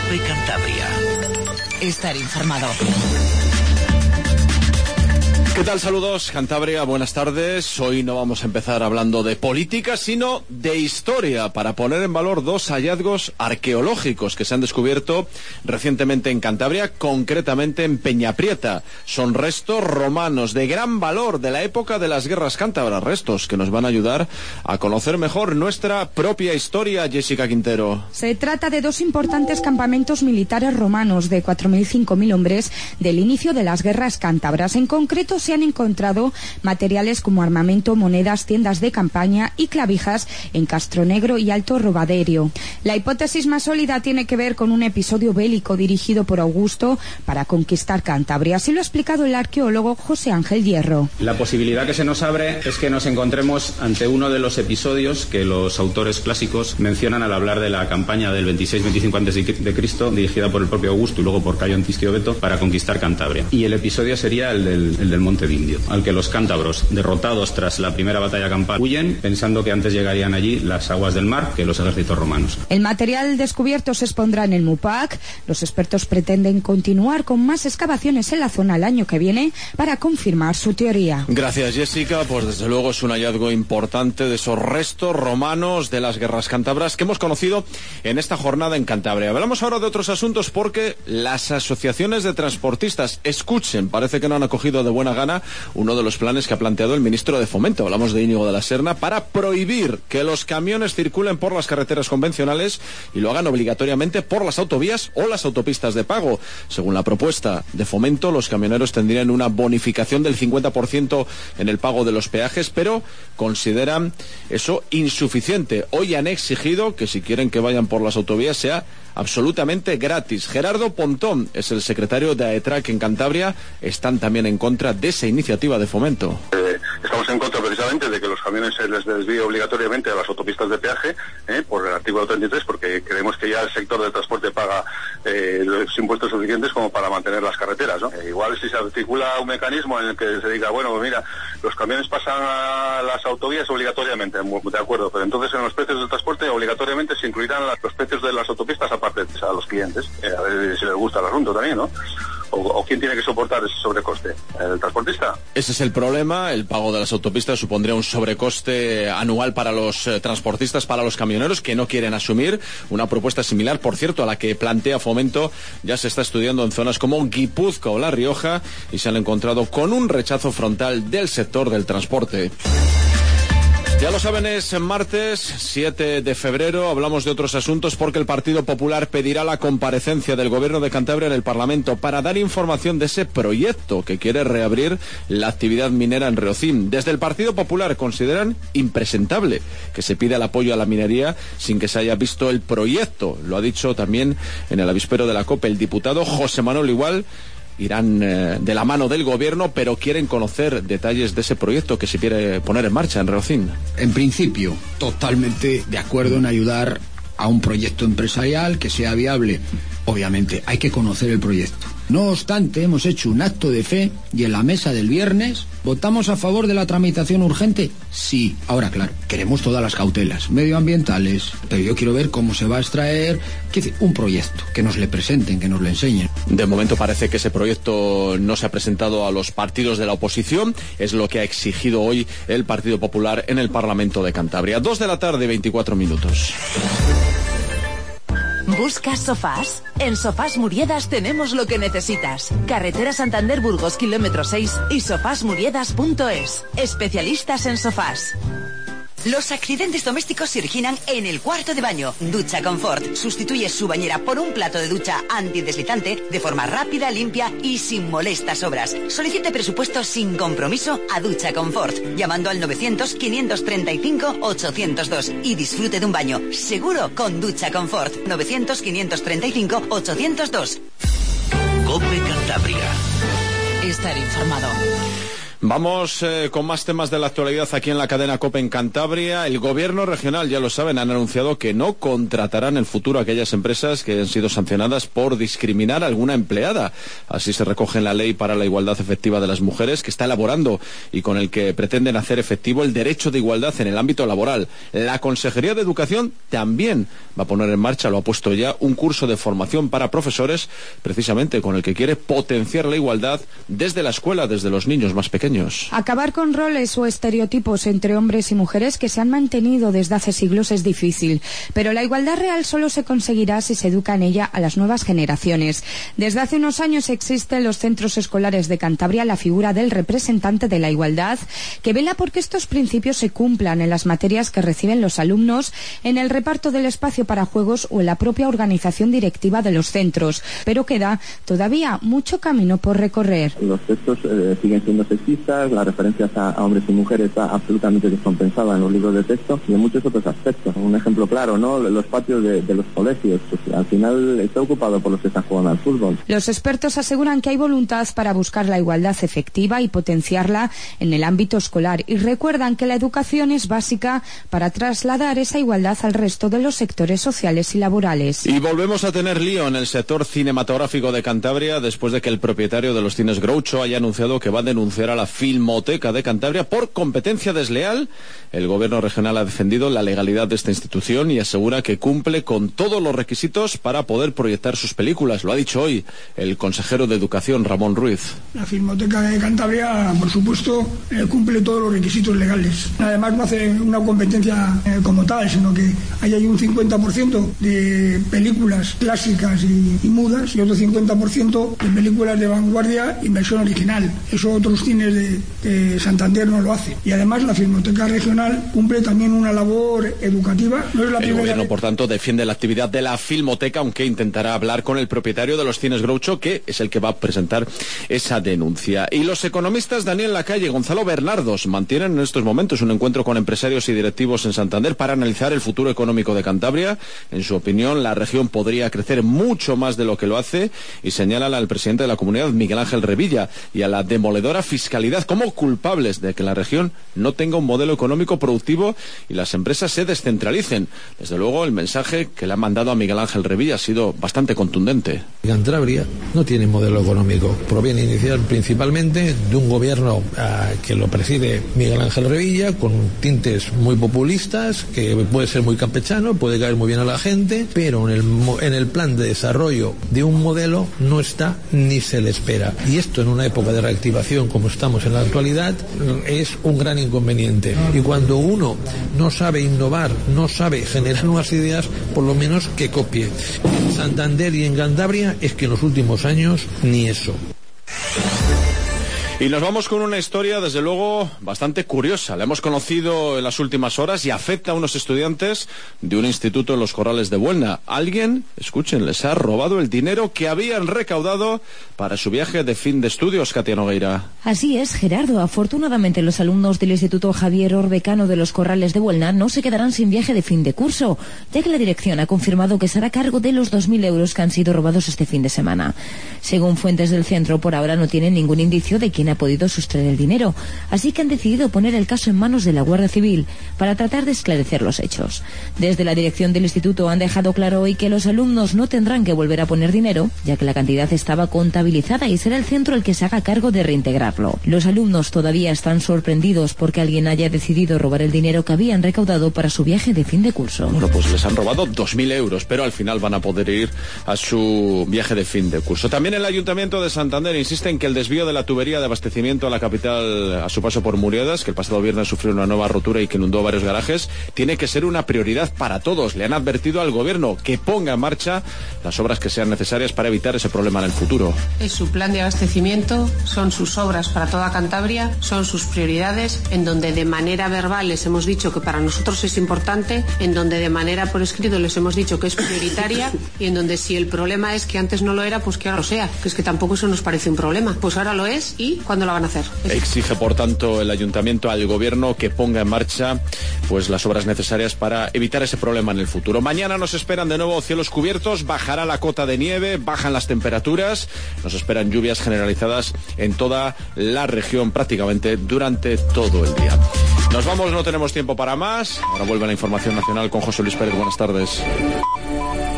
COPE Cantabria. Estar informado. ¿Qué tal? Saludos, Cantabria, buenas tardes. Hoy no vamos a empezar hablando de política, sino de historia, para poner en valor dos hallazgos arqueológicos que se han descubierto recientemente en Cantabria, concretamente en Peñaprieta. Son restos romanos de gran valor de la época de las guerras cántabras, restos que nos van a ayudar a conocer mejor nuestra propia historia. Jessica Quintero. Se trata de dos importantes campamentos militares romanos de 4.000-5.000 hombres del inicio de las guerras cántabras. En concreto, se han encontrado materiales como armamento, monedas, tiendas de campaña y clavijas en Castronegro y Alto Robaderio. La hipótesis más sólida tiene que ver con un episodio bélico dirigido por Augusto para conquistar Cantabria. Así lo ha explicado el arqueólogo José Ángel Hierro. La posibilidad que se nos abre es que nos encontremos ante uno de los episodios que los autores clásicos mencionan al hablar de la campaña del 26-25 a.C., dirigida por el propio Augusto y luego por Cayo Antistio Veto, para conquistar Cantabria. Y el episodio sería el del Monte Vindio, al que los cántabros, derrotados tras la primera batalla campal, huyen pensando que antes llegarían allí las aguas del mar que los ejércitos romanos. El material descubierto se expondrá en el MUPAC. Los expertos pretenden continuar con más excavaciones en la zona el año que viene para confirmar su teoría. Gracias, Jessica. Pues desde luego es un hallazgo importante de esos restos romanos de las guerras cántabras que hemos conocido en esta jornada en Cantabria. Hablamos ahora de otros asuntos porque las asociaciones de transportistas, escuchen, parece que no han acogido de buena gana uno de los planes que ha planteado el ministro de Fomento, hablamos de Íñigo de la Serna, para prohibir que los camiones circulen por las carreteras convencionales y lo hagan obligatoriamente por las autovías o las autopistas de pago. Según la propuesta de Fomento, los camioneros tendrían una bonificación del 50% en el pago de los peajes, pero consideran eso insuficiente. Hoy han exigido que si quieren que vayan por las autovías sea absolutamente gratis. Gerardo Pontón es el secretario de AETRAC en Cantabria. Están también en contra de esa iniciativa de Fomento. Estamos en contra precisamente de que los camiones se les desvíe obligatoriamente a las autopistas de peaje por el artículo 33, porque creemos que ya el sector del transporte paga los impuestos suficientes como para mantener las carreteras, ¿no? Igual si se articula un mecanismo en el que se diga, bueno, pues mira, los camiones pasan a las autovías obligatoriamente, de acuerdo, pero entonces en los precios del transporte obligatoriamente se incluirán los precios de las autopistas aparte a los clientes, a ver si les gusta el asunto también, ¿no? ¿O quién tiene que soportar ese sobrecoste? ¿El transportista? Ese es el problema. El pago de las autopistas supondría un sobrecoste anual para los transportistas, para los camioneros que no quieren asumir. Una propuesta similar, por cierto, a la que plantea Fomento, ya se está estudiando en zonas como Guipúzcoa o La Rioja y se han encontrado con un rechazo frontal del sector del transporte. Ya lo saben, es martes 7 de febrero, hablamos de otros asuntos porque el Partido Popular pedirá la comparecencia del Gobierno de Cantabria en el Parlamento para dar información de ese proyecto que quiere reabrir la actividad minera en Riocín. Desde el Partido Popular consideran impresentable que se pida el apoyo a la minería sin que se haya visto el proyecto. Lo ha dicho también en el avispero de la COPE el diputado José Manuel Igual. Irán de la mano del gobierno, pero quieren conocer detalles de ese proyecto que se quiere poner en marcha en Riocín. En principio, totalmente de acuerdo en ayudar a un proyecto empresarial que sea viable. Obviamente, hay que conocer el proyecto. No obstante, hemos hecho un acto de fe y en la mesa del viernes votamos a favor de la tramitación urgente. Sí, ahora claro, queremos todas las cautelas medioambientales, pero yo quiero ver cómo se va a extraer, un proyecto, que nos le presenten, que nos lo enseñen. De momento parece que ese proyecto no se ha presentado a los partidos de la oposición, es lo que ha exigido hoy el Partido Popular en el Parlamento de Cantabria. 2 de la tarde, 24 minutos. ¿Buscas sofás? En Sofás Muriedas tenemos lo que necesitas. Carretera Santander-Burgos, kilómetro 6 y sofasmuriedas.es. Especialistas en sofás. Los accidentes domésticos se originan en el cuarto de baño. Ducha Confort sustituye su bañera por un plato de ducha antideslizante de forma rápida, limpia y sin molestas obras. Solicite presupuesto sin compromiso a Ducha Confort llamando al 900-535-802 y disfrute de un baño seguro con Ducha Confort. 900-535-802. COPE Cantabria. Estar informado. Vamos con más temas de la actualidad aquí en la cadena COPE en Cantabria. El gobierno regional, ya lo saben, han anunciado que no contratarán en el futuro a aquellas empresas que han sido sancionadas por discriminar a alguna empleada. Así se recoge en la Ley para la Igualdad Efectiva de las Mujeres, que está elaborando y con el que pretenden hacer efectivo el derecho de igualdad en el ámbito laboral. La Consejería de Educación también va a poner en marcha, lo ha puesto ya, un curso de formación para profesores, precisamente con el que quiere potenciar la igualdad desde la escuela, desde los niños más pequeños. Acabar con roles o estereotipos entre hombres y mujeres que se han mantenido desde hace siglos es difícil, pero la igualdad real solo se conseguirá si se educa en ella a las nuevas generaciones. Desde hace unos años existe en los centros escolares de Cantabria la figura del representante de la igualdad, que vela porque estos principios se cumplan en las materias que reciben los alumnos, en el reparto del espacio para juegos o en la propia organización directiva de los centros. Pero queda todavía mucho camino por recorrer. Los textos siguen siendo sexistas, las referencias a hombres y mujeres está absolutamente descompensada en los libros de texto y en muchos otros aspectos. Un ejemplo claro, ¿no? Los patios de los colegios, pues al final está ocupado por los que están jugando al fútbol. Los expertos aseguran que hay voluntad para buscar la igualdad efectiva y potenciarla en el ámbito escolar y recuerdan que la educación es básica para trasladar esa igualdad al resto de los sectores sociales y laborales. Y volvemos a tener lío en el sector cinematográfico de Cantabria después de que el propietario de los cines Groucho haya anunciado que va a denunciar a la Filmoteca de Cantabria por competencia desleal. El gobierno regional ha defendido la legalidad de esta institución y asegura que cumple con todos los requisitos para poder proyectar sus películas. Lo ha dicho hoy el consejero de Educación, Ramón Ruiz. La Filmoteca de Cantabria, por supuesto, cumple todos los requisitos legales. Además, no hace una competencia como tal, sino que hay un 50% de películas clásicas y mudas y otro 50% de películas de vanguardia y versión original. Eso otros cines de Santander no lo hacen. Y además la Filmoteca Regional cumple también una labor educativa. No es la el gobierno, por tanto, defiende la actividad de la Filmoteca, aunque intentará hablar con el propietario de los cines Groucho, que es el que va a presentar esa denuncia. Y los economistas Daniel Lacalle y Gonzalo Bernardos mantienen en estos momentos un encuentro con empresarios y directivos en Santander para analizar el futuro económico de Cantabria. En su opinión, la región podría crecer mucho más de lo que lo hace y señalan al presidente de la comunidad, Miguel Ángel Revilla, y a la demoledora fiscalidad como culpables de que la región no tenga un modelo económico productivo y las empresas se descentralicen. Desde luego, el mensaje que le han mandado a Miguel Ángel Revilla ha sido bastante contundente. Cantabria no tiene modelo económico. Proviene inicial principalmente de un gobierno que lo preside Miguel Ángel Revilla, con tintes muy populistas, que puede ser muy campechano, puede caer muy bien a la gente, pero en el plan de desarrollo de un modelo no está ni se le espera. Y esto en una época de reactivación como estamos en la actualidad es un gran inconveniente. Y cuando uno no sabe innovar, no sabe generar nuevas ideas, por lo menos que copie. En Santander y en Cantabria es que en los últimos años ni eso. Y nos vamos con una historia, desde luego, bastante curiosa. La hemos conocido en las últimas horas y afecta a unos estudiantes de un instituto en los Corrales de Buelna. Alguien, escuchen, les ha robado el dinero que habían recaudado para su viaje de fin de estudios, Katia Nogueira. Así es, Gerardo. Afortunadamente, los alumnos del Instituto Javier Orbecano de los Corrales de Buelna no se quedarán sin viaje de fin de curso, ya que la dirección ha confirmado que se hará cargo de los 2.000 euros que han sido robados este fin de semana. Según fuentes del centro, por ahora no tienen ningún indicio de quién ha podido sustraer el dinero, así que han decidido poner el caso en manos de la Guardia Civil para tratar de esclarecer los hechos. Desde la dirección del instituto han dejado claro hoy que los alumnos no tendrán que volver a poner dinero, ya que la cantidad estaba contabilizada y será el centro el que se haga cargo de reintegrarlo. Los alumnos todavía están sorprendidos porque alguien haya decidido robar el dinero que habían recaudado para su viaje de fin de curso. Bueno, pues les han robado 2.000 euros, pero al final van a poder ir a su viaje de fin de curso. También el Ayuntamiento de Santander insiste en que el desvío de la tubería de abastecimiento a la capital a su paso por Muriedas, que el pasado viernes sufrió una nueva rotura y que inundó varios garajes, tiene que ser una prioridad para todos. Le han advertido al gobierno que ponga en marcha las obras que sean necesarias para evitar ese problema en el futuro. Es su plan de abastecimiento, son sus obras para toda Cantabria, son sus prioridades, en donde de manera verbal les hemos dicho que para nosotros es importante, en donde de manera por escrito les hemos dicho que es prioritaria y en donde si el problema es que antes no lo era, pues que ahora lo sea, que es que tampoco eso nos parece un problema. Pues ahora lo es y cuándo la van a hacer. Exige, por tanto, el ayuntamiento al gobierno que ponga en marcha pues las obras necesarias para evitar ese problema en el futuro. Mañana nos esperan de nuevo cielos cubiertos, bajará la cota de nieve, bajan las temperaturas, nos esperan lluvias generalizadas en toda la región prácticamente durante todo el día. Nos vamos, no tenemos tiempo para más. Ahora vuelve la información nacional con José Luis Pérez. Buenas tardes.